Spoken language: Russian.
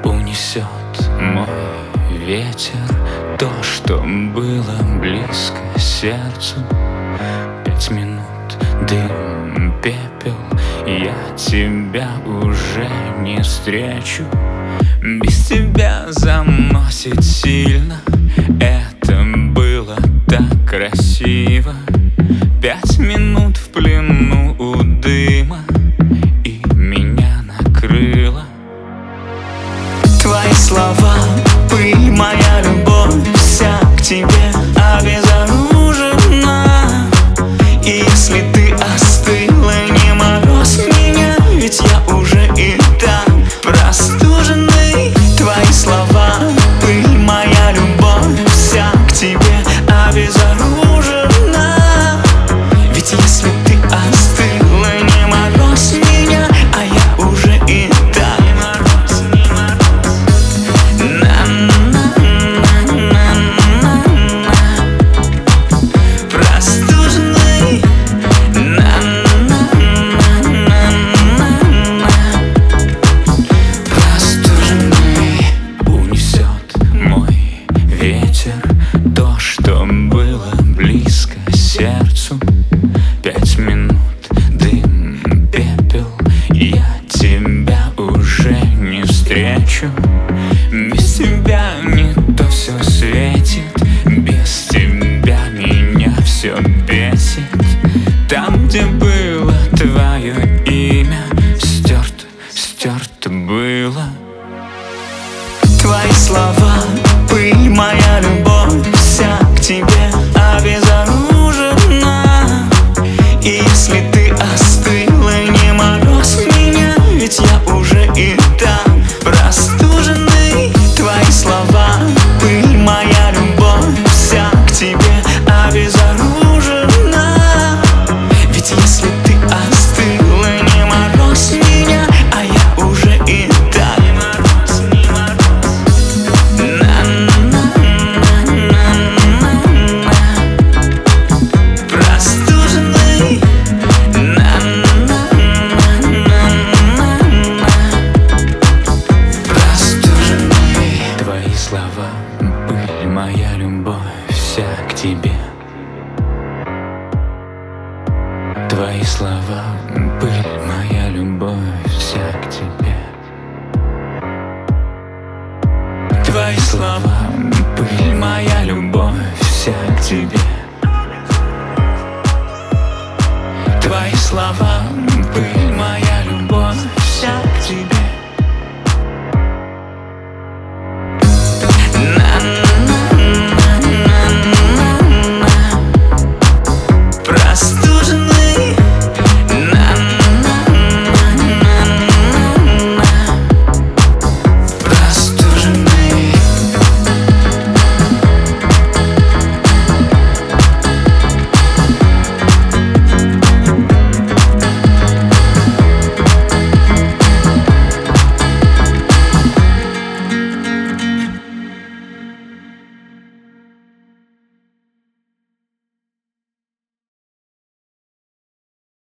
Унесет мой ветер то, что было близко сердцу. 5 минут, дым, пепел, я тебя уже не встречу. Без тебя заносит сильно, это было так красиво. 5 минут в плену у дыма, и меня накрыло. Твои слова, пыль, моя любовь, вся к тебе обезоружена. И если ты остыла, не мороз меня, ведь я уже и так простуженный. Твои слова, пыль, моя любовь, вся к тебе обезоружена. Ведь если ты остыла, не мороз меня, а я уже и так простуженный. Унесет мой ветер то, что было близко сердцу. 5 минут, дым, пепел, я тебя уже не встречу. Без тебя не то все светит, без тебя меня все бесит. Там, где было твое имя, стерто, стерто было. Твои слова, пыль, моя любовь, вся к тебе обезоружена. И если ты остыла, не мороз меня, ведь я уже и так простуженный. Твои слова, пыль, моя любовь, вся к тебе обезоружена. Ведь если ты остыла, не мороз меня, а я уже и так простуженный. Простуженный. Твои слова, пыль, моя любовь, вся к тебе. Твои слова, пыль, моя любовь, вся к тебе. Твои слова, пыль, моя любовь, вся к тебе. Твои слова, пыль, моя любовь, вся к тебе. Простуженный.